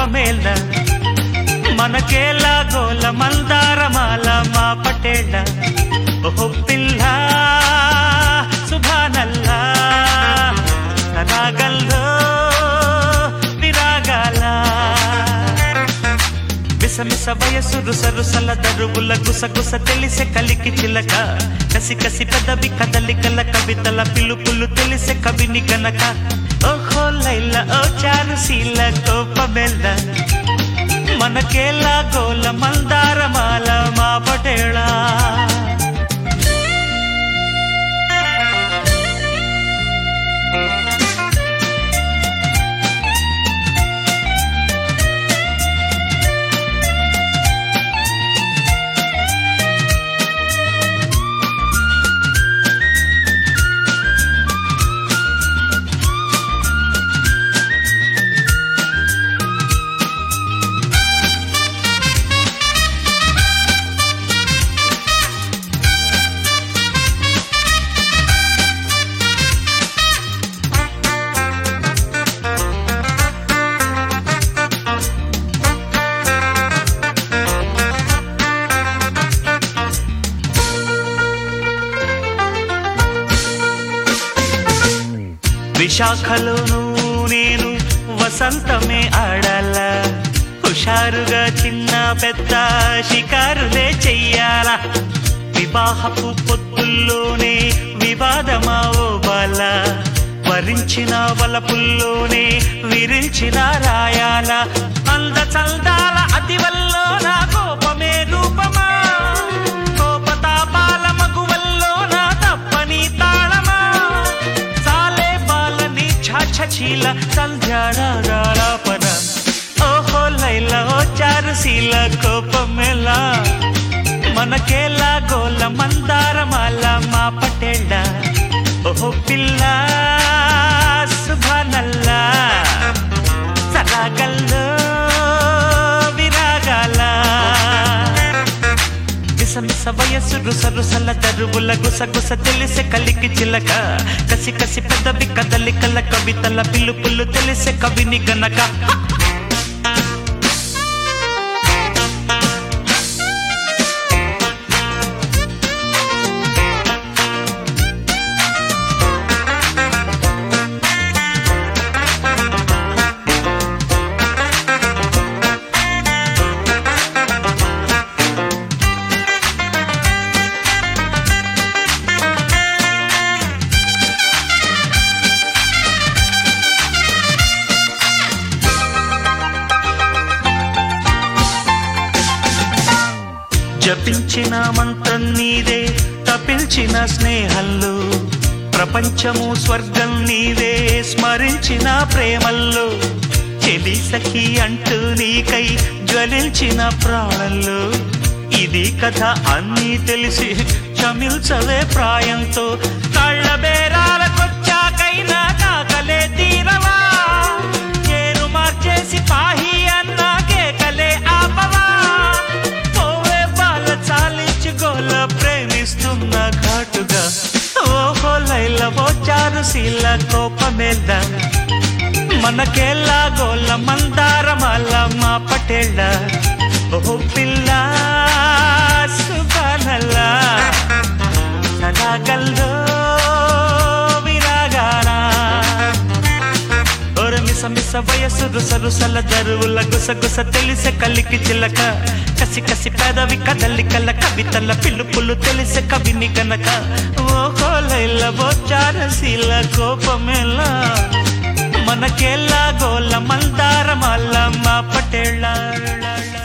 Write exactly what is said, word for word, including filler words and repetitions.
కోపమేళ్ళ మనకేలా గోల మందారమాల మా పటేళ్ళ ఓ పిల్ల సుభానల్లా రాగల్లో విరాగాల మిసమిస వయసు రుస రుసల దరువుల గుస గుస తెలిసే కలికి చిలక కసి కసి పెదవి కదలికల కవితల పిలుపులు తెలిసే కవిని గనక ఓహో లైల ఓ చారుశీల కోపమెల్ల మనకేలా గోల మందారమాల మా పటేళ విశాఖలోను నేను వసంతమే ఆడాల హుషారుగా చిన్న పెద్ద షికారులే చెయ్యాల వివాహపు పొత్తుల్లోనే వివాదమా ఓ బాల వరించిన వలపుల్లోనే విరించిన రాయాల అంద చల్దాల అతివల్లో నా కోపమే రూపమా కోపతాపాల మగువల్లో నా తప్పని తాళమా చీల సంధ్యారాపన ఓహో లైల ఓ చారుశీల కోపమేలా మనకేలా గోల మందారమాల మా పటేళ్ళ ఓహో పిల్ల సుభానల్లా సరాగల్లో విరాగాల మిసమిస వయసు రుస రుసల దరువుల గుస గుస తెలిసే కలికి చిలక కసి కసి పెదవి కదలికల కవితల పిలుపులు తెలిసే కవిని గనక జపించిన మంత్రం నీదే తపించిన స్నేహంలో ప్రపంచము స్వర్గం నీదే స్మరించిన ప్రేమల్లో చెలి సఖి అంటూ నీకై జ్వలించిన ప్రాణంలో ఇది కథ అన్నీ తెలిసి చమిల్చవే ప్రాయంతో కళ్ళ బేరాలకొచ్చాకైనా కాకలే తీరవా నేను మార్చేసి పాహి అన్నా కేకలే ఆపవా చాలించుకోల ప్రేమిస్తున్న ఘాటుగా ఓహో లైల ఓ చారుశీల కోపమేళ్ళ మనకేలా గోల మందారమాల మా పటేళ్ళ ఓహో పిల్ల సుభానల్లా సరాగల్లో విరాగాల మిసమిస వయసు రుస రుసల దరువుల గుస గుస తెలిసే కలికి చిలక కసి కసి పెదవి కదలికల కవితల పిలుపులు తెలిసే కవిని గనక ఓహో లైల ఓ చారుశీల కోపమేలా మనకేలా గోల మందారమాల మా పటేళ్ళ